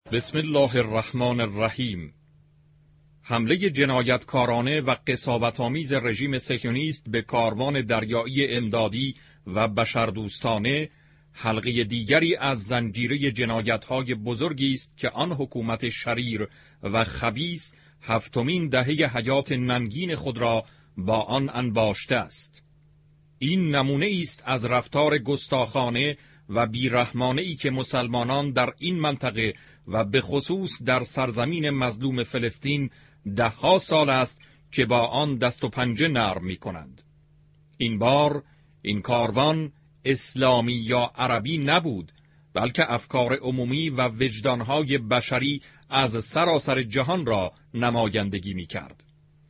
بسم الله الرحمن الرحیم. حمله جنایتکارانه و قساوت‌آمیز رژیم صهیونیست به کاروان دریایی امدادی و بشردوستانه حلقه دیگری از زنجیره جنایت‌های بزرگی است که آن حکومت شریر و خبیث هفتمین دهه حیات ننگین خود را با آن انباشته است. این نمونه است از رفتار گستاخانه و بیرحمانه‌ای که مسلمانان در این منطقه و به خصوص در سرزمین مظلوم فلسطین ده‌ها سال است که با آن دست و پنجه نرم می‌کنند. این بار این کاروان اسلامی یا عربی نبود، بلکه افکار عمومی و وجدان‌های بشری از سراسر جهان را نمایندگی می‌کرد.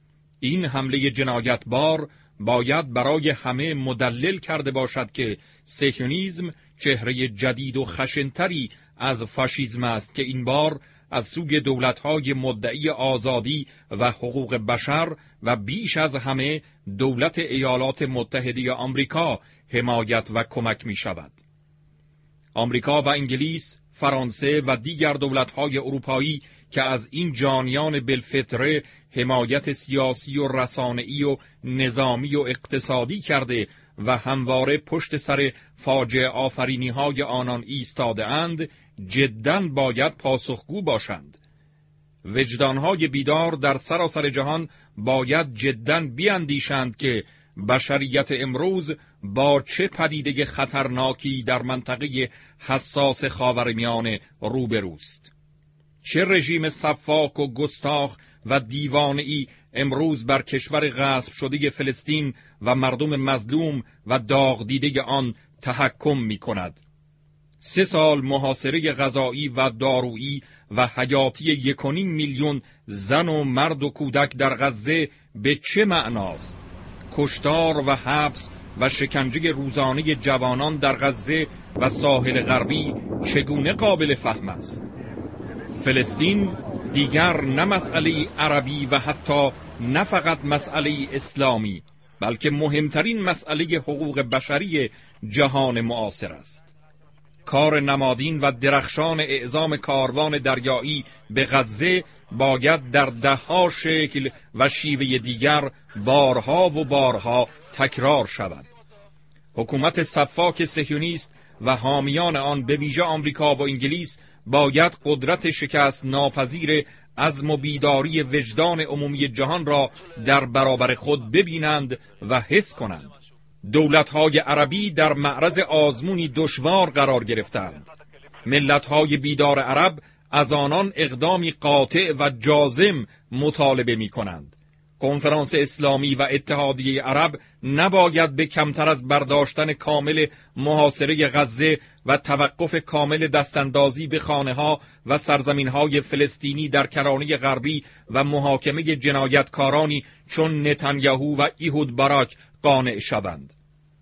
این حمله جنایتبار باید برای همه مدلل کرده باشد که صهیونیسم چهره جدید و خشن‌تری از فاشیسم است که این بار از سوی دولت‌های مدعی آزادی و حقوق بشر و بیش از همه دولت ایالات متحده آمریکا حمایت و کمک می‌شود. آمریکا و انگلیس، فرانسه و دیگر دولت‌های اروپایی که از این جانیان بالفطره حمایت سیاسی و رسانه‌ای و نظامی و اقتصادی کرده و همواره پشت سر فاجعه آفرینی‌های آنان ایستاده اند، جداً باید پاسخگو باشند. وجدان‌های بیدار در سراسر جهان باید جداً بیاندیشند که بشریت امروز با چه پدیده خطرناکی در منطقه حساس خاورمیانه روبروست. چه رژیم سفاک و گستاخ و دیوانه‌ای امروز بر کشور غصب شده فلسطین و مردم مظلوم و داغ دیده آن تحکم می‌کند. 3 سال محاصره غذایی و دارویی و حیاتی 1.5 میلیون زن و مرد و کودک در غزه به چه معناست؟ کشتار و حبس و شکنجه روزانه جوانان در غزه و ساحل غربی چگونه قابل فهم است؟ فلسطین دیگر نه مسئله عربی و حتی نه فقط مسئله اسلامی، بلکه مهمترین مسئله حقوق بشری جهان معاصر است. کار نمادین و درخشان اعزام کاروان دریایی به غزه باید در 10 شکل و شیوه دیگر بارها و بارها تکرار شود. حکومت سفاک صهیونیست و حامیان آن به ویژه آمریکا و انگلیس باید قدرت شکست ناپذیر عزم و بیداری وجدان عمومی جهان را در برابر خود ببینند و حس کنند. دولت‌های عربی در معرض آزمونی دشوار قرار گرفتند. ملت‌های بیدار عرب از آنان اقدامی قاطع و جازم مطالبه می‌کنند. کنفرانس اسلامی و اتحادیه عرب نباید به کمتر از برداشتن کامل محاصره غزه و توقف کامل دستاندازی به خانه‌ها و سرزمین‌های فلسطینی در کرانه غربی و محاکمه جنایتکارانی چون نتانیاهو و ایهود باراک قانع شوند.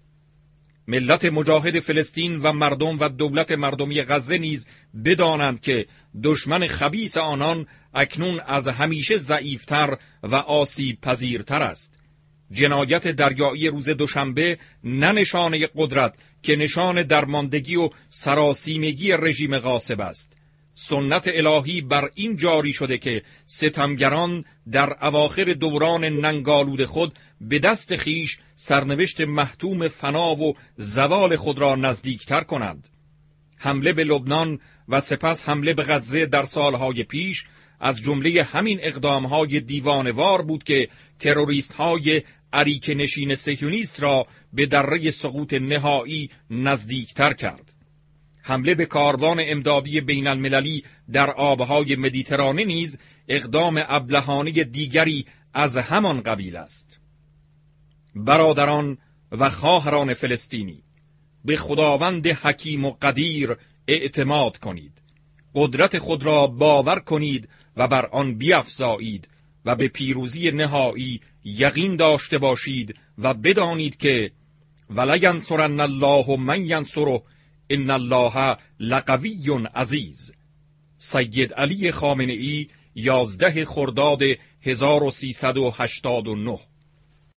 ملت مجاهد فلسطین و مردم و دولت مردمی غزه نیز بدانند که دشمن خبیث آنان اکنون از همیشه ضعیفتر و آسیب پذیرتر است. جنایت دریایی روز دوشنبه نه نشانه قدرت که نشان درماندگی و سراسیمگی رژیم غاصب است. سنت الهی بر این جاری شده که ستمگران در اواخر دوران ننگالود خود به دست خیش سرنوشت محتوم فنا و زوال خود را نزدیکتر کنند. حمله به لبنان و سپس حمله به غزه در سالهای پیش از جمله همین اقدامهای دیوانوار بود که تروریست‌های اریک نشین صهیونیست را به دره سقوط نهایی نزدیکتر کرد. حمله به کاروان امدادی بین المللی در آبهای مدیترانه نیز اقدام ابلهانه دیگری از همان قبیل است. برادران و خواهران فلسطینی، به خداوند حکیم و قدیر اعتماد کنید. قدرت خود را باور کنید و بر آن بیفزایید و به پیروزی نهایی یقین داشته باشید و بدانید که ولینصرن الله من ینصره ان الله لقوی عزیز. سید علی خامنه‌ای 11 خرداد 1389.